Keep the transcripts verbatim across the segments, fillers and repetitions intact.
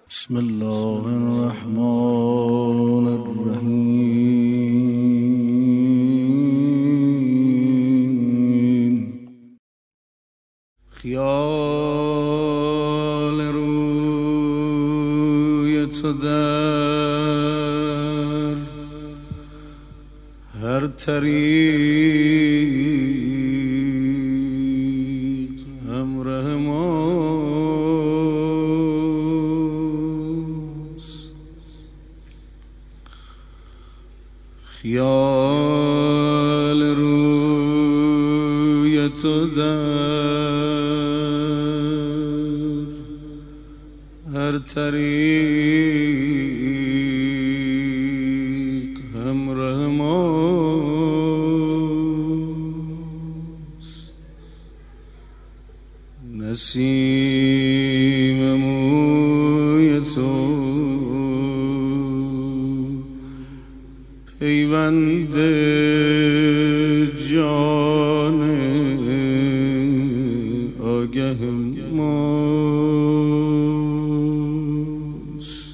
بسم الله الرحمن الرحیم. خیال روی تو در هر طریق همراه ماست. خیال روی تو در هر طریق همراه ماست. نسیم موی تو پیوند جان آگه ماست.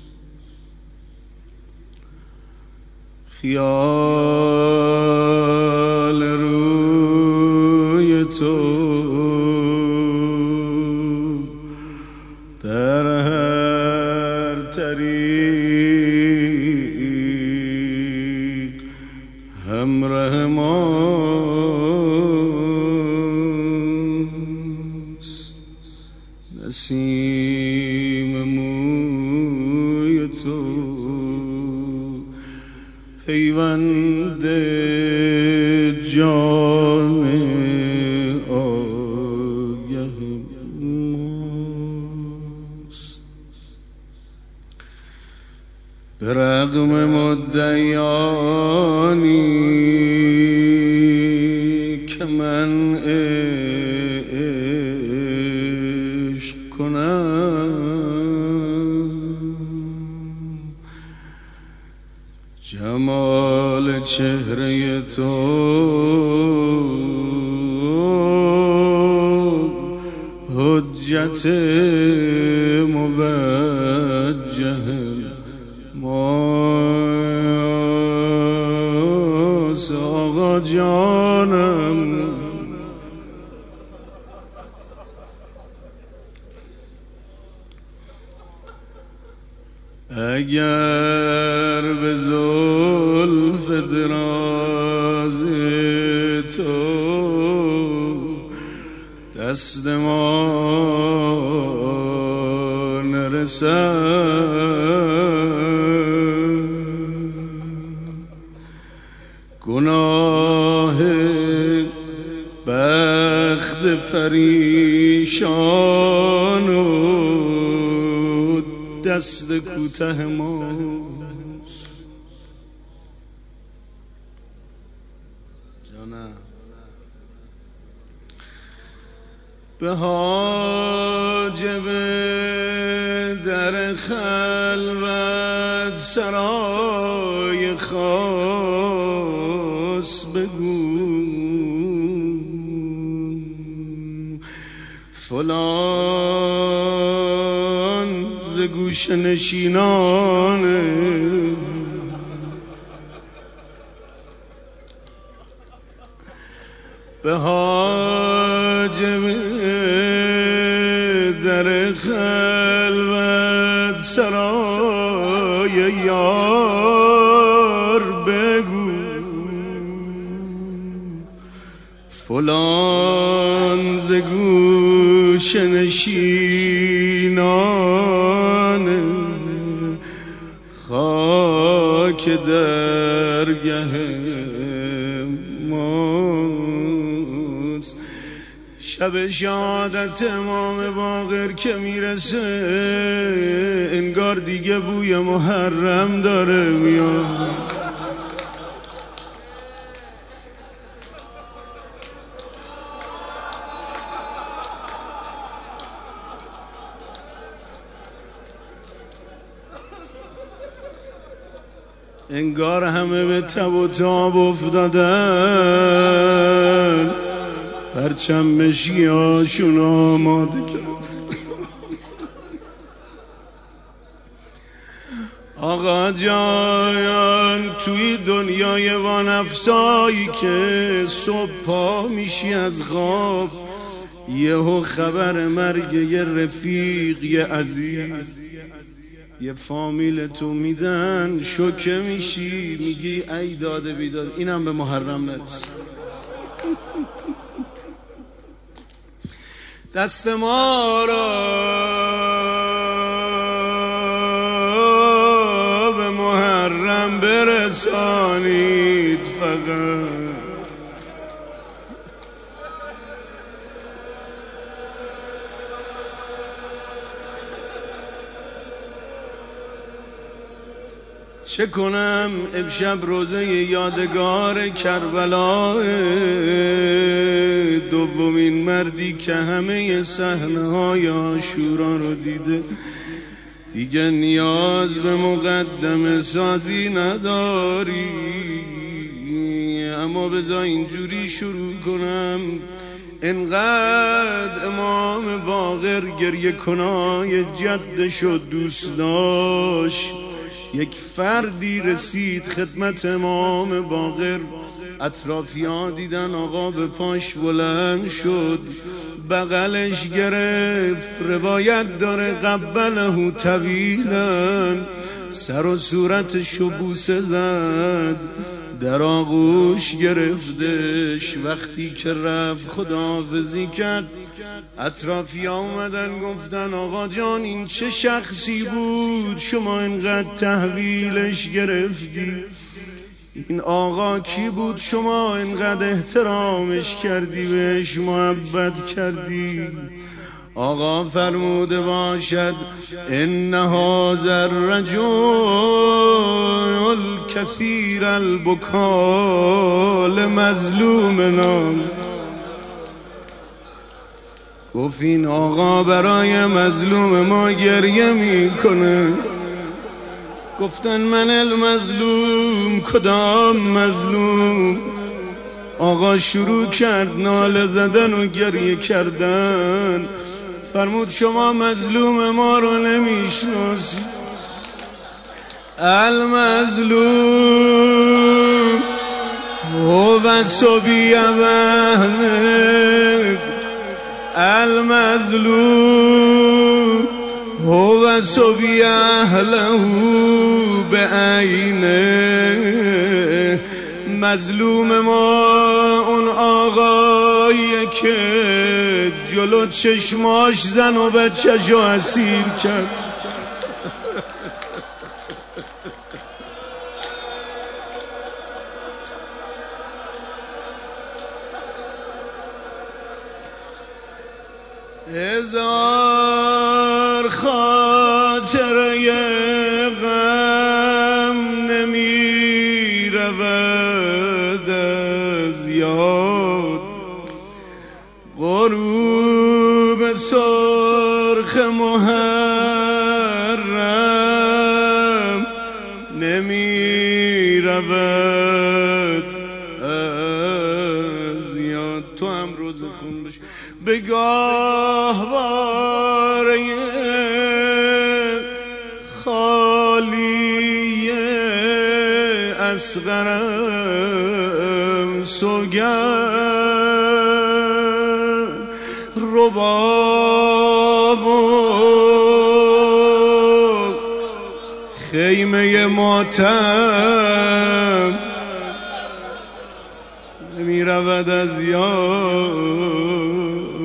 خیال روی تو در هر طریق همراه ماست. نسیم موی تو پیوند جان آگه ماست. به رغم مدعیانی که من عشق کنم، جمال چهره تو حجت موجه ماست. آقا جانم اگر به زلف دراز تو دست ما نرسد، گناه بخت پریشان و دست کوته ماست. جانم به حاجب در خلوت سرای خاص بگو فلان ز گوش نشینانه به حاجب در خلوت سرای یار بگو فلان ز گوش نشینان خاک درگه ماست. شب شهادت امام باقر که میرسه انگار دیگه بوی محرم داره میاد. انگار همه به تب و تاب افتادن، پرچم مشکی هاشون آماده کرد. آقا جان توی دنیای وانفسایی که صبح پا میشی از خواب، یهو خبر مرگ یه رفیق، یه عزیز، یه فامیل تو میدن، شوکه میشی، میگی ای داده بیداد، اینم به محرم نرسه. دست ما را به محرم برسانید فقط. چه کنم امشب روزه یادگار کربلا، دومین مردی که همه صحنه های عاشورا رو دیده، دیگه نیاز به مقدمه سازی نداری. اما بذار اینجوری شروع کنم. انقدر امام باقر گریه کنای جدشو دوست داشت، یک فردی رسید خدمت امام باقر، اطرافیان دیدن آقا به پاش بلند شد، بغلش گرفت، روایت داره قبله طویلا، سر و صورتشو بوسه زد، در آغوش گرفتش. وقتی که رفت خداحافظی کرد، اطرافی آمدن گفتن آقا جان این چه شخصی بود شما اینقدر تحویلش گرفتی؟ این آقا کی بود شما اینقدر احترامش کردی، بهش محبت کردی؟ آقا فرموده باشد ان هذا الرجل کثیر البکا لمظلومنا. گفت این آقا برای مظلوم ما گریه میکنه. گفتن من المظلوم، کدام مظلوم؟ آقا شروع کرد ناله زدن و گریه کردن. فرمود شما مظلوم ما رو نمیشناسی. المظلوم هو صبی احمد، المظلوم هو صبی اهله بعینه. مظلوم ما اون آقاییه که جلو چشماش زن و بچه‌شو اسیر کرد. هزار خاطره غم نمی رود از یاد، غروب سرخ محرم نمی رود از یاد. تو هم روز خون بش به گاهواره خالی اصغرم سوگند، رباب و خیمه ماتم نمی رود از یاد.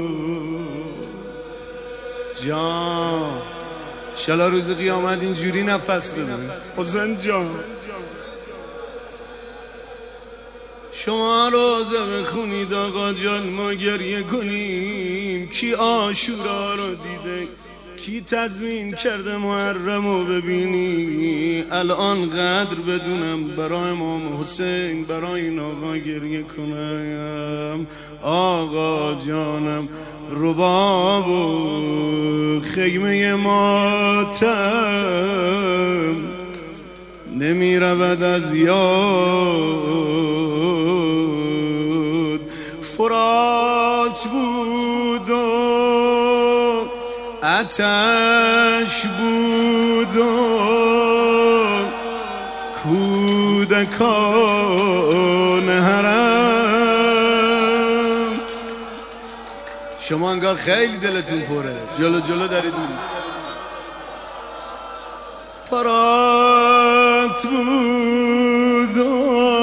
جان شلا روز قیامت اینجوری نفس بزنید. حسین جان شما روزه بخونید آقا جان، ما گریه کنیم. کی عاشورا رو دیده، کی تضمین کرده محرم رو ببینی؟ الان قدر بدونم برای امام حسین، برای این آقا گریه کنم. آقا جانم رباب و خیمه ماتم نمی رود از یاد. فرات بود و آتش بود و کودکان حرم. شما انگار خیلی دلتون پره، جلو جلو دارید میرید. فرات بود و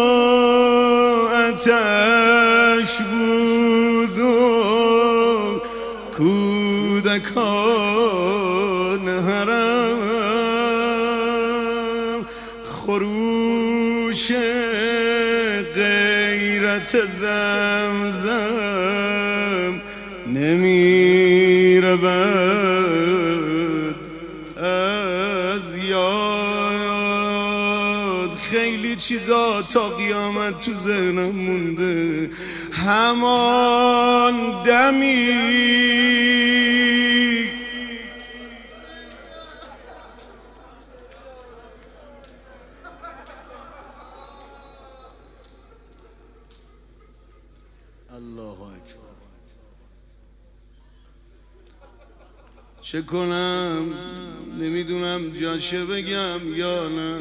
آتش بود و کودکان حرم، خروش غیرت زمزم نمی رود از یاد. خیلی چیزا تا قیامت تو ذهنم مونده، همان دمی الله اکبر. چه کنم نمیدونم جاشه بگم یا نه.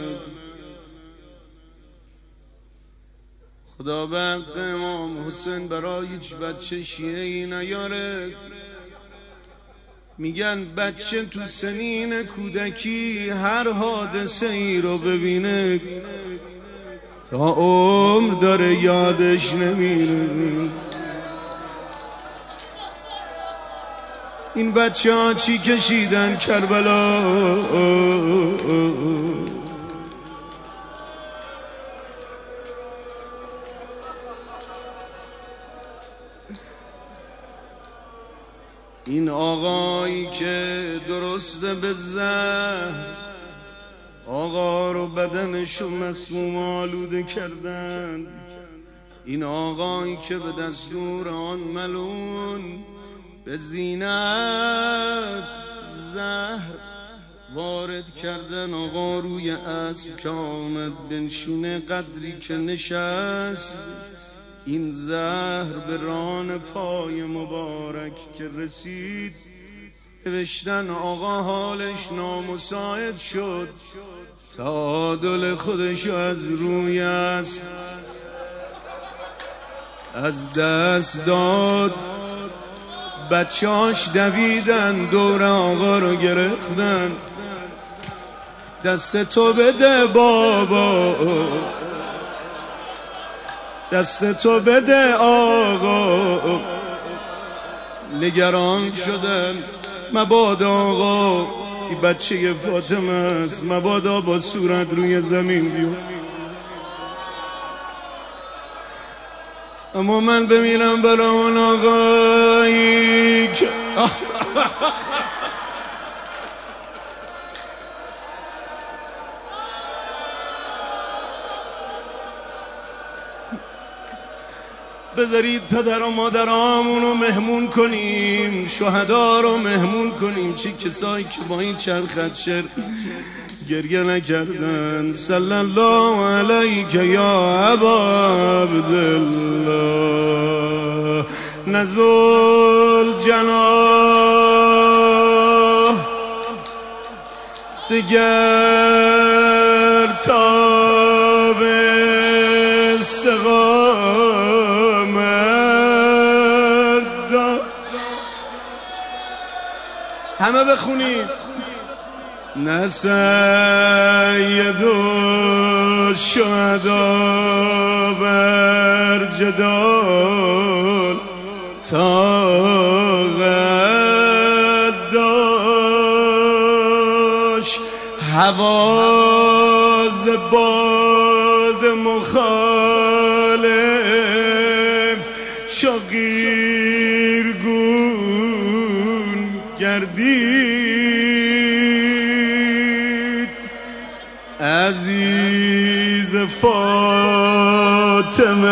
خدا به حق امام حسین برای هیچ بچه شیعه‌ای نیاره. میگن بچه تو سنین کودکی هر حادثه ای رو ببینه تا عمر داره یادش نمیره. این بچه ها چی کشیدن کربلا، این آقایی که درسته به زهر آقا رو بدنشو مسموم آلوده کردن، این آقایی که به دستور آن ملون به زینه اسب زهر وارد کردن، آقا روی اسب که آمد بنشینه قدری که نشست، این زهر به ران پای مبارک که رسید نوشتن آقا حالش نامساعد شد، تعادل خودش از روی اسب از دست داد. بچه‌هاش دویدن دور آقا رو گرفتن، دست تو بده بابا، دست تو بده آقا. نگران شدن مبادا آقا این بچه فاطمه است، مبادا با صورت روی زمین بیو. اما من بمیرم برا اون آقایی که بذارید پدر و مادرامون رو مهمون کنیم، شهدا رو مهمون کنیم، چی کسایی که با این چند خط شعر گریه نکردن. صلی الله علیک یا ابا عبدالله نزول جناح دگر تاب استقامت. همه بخونید نه سید و شهدا بر جدال طاقت داشت، حواز باد مخالف شقیرگون گردید. عزیز فاطمه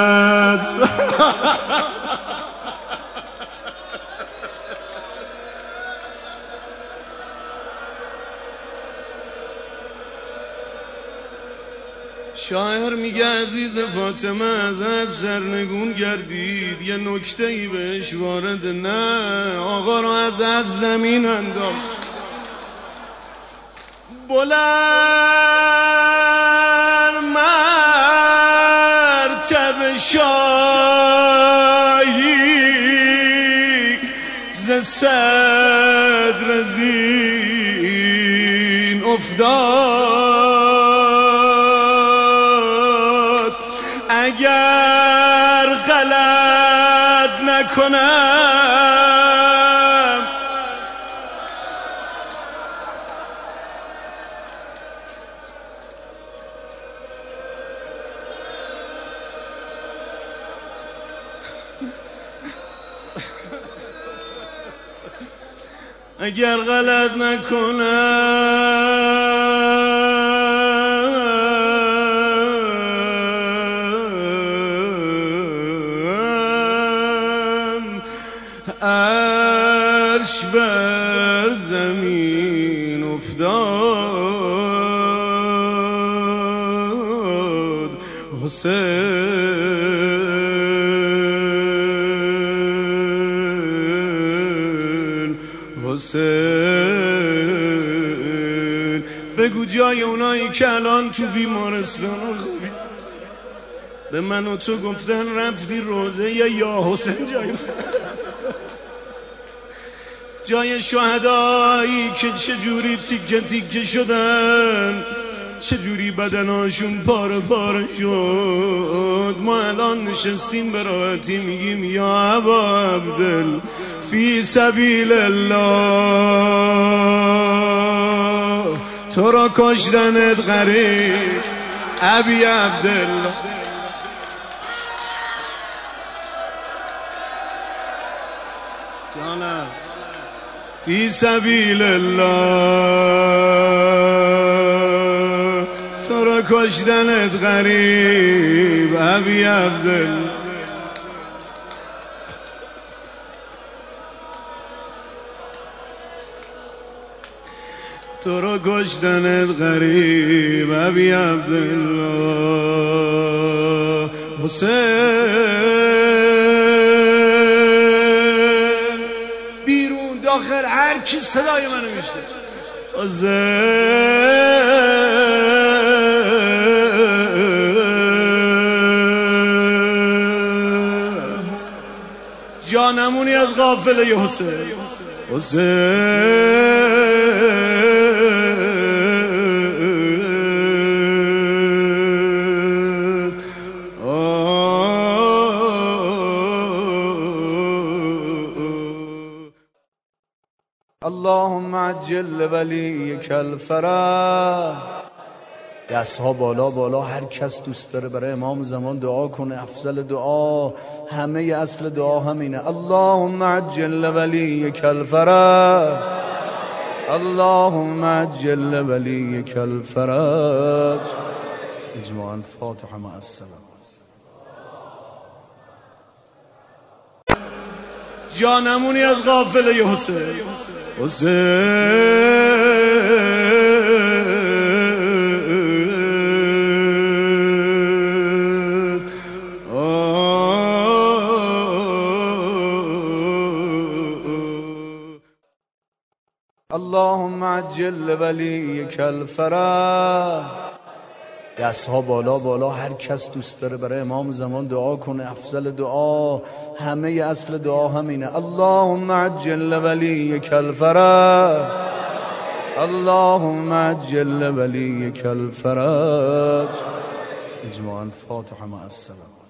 شاعر میگه عزیز فاطمه از از سرنگون گردید، یه نکته ای بهش وارد نه، آقا رو از اسب زمین انداخت. بلند صدر زین افتاد اگر غلط نکنم اگر غلط نکنم عرش بر زمین افتاد حسین حسین بگو جای اونایی که الان تو بیمارستان به من و تو گفتن رفتی روزه یا حسین جای من جای شهدایی که چجوری تیکه تیکه شدن چجوری بدناشون پاره پاره شد ما الان نشستیم به راحتی میگیم یا ابا عبدل فی سبیل الله تو را کشتنت غریب ابی عبدالله جانم فی سبیل الله تو را کشتنت غریب ابی عبدالله تو را کشتنت غریب ابی عبدالله حسین بیرون داخل هر کی صدای منو میشنوه حسین جانمونی از قافله حسین حسین اللهم عجل لولیک الفرج. دستها بالا بالا، هر کس دوست داره برای امام زمان دعا کنه. افضل دعا، همه اصل دعا همینه. اللهم عجل لولیک الفرج، اللهم عجل لولیک الفرج. اجماعاً فاتحه مع السلام. جانمونی از قافله حسین حسین اللهم عجل لولیک الفرج. دستها بالا بالا، هر کس دوست داره برای امام زمان دعا کنه. افضل دعا، همه اصل دعا همینه. اللهم عجل لولیک الفرج، اللهم عجل لولیک الفرج. اجماعاً فاتحه مع السلام.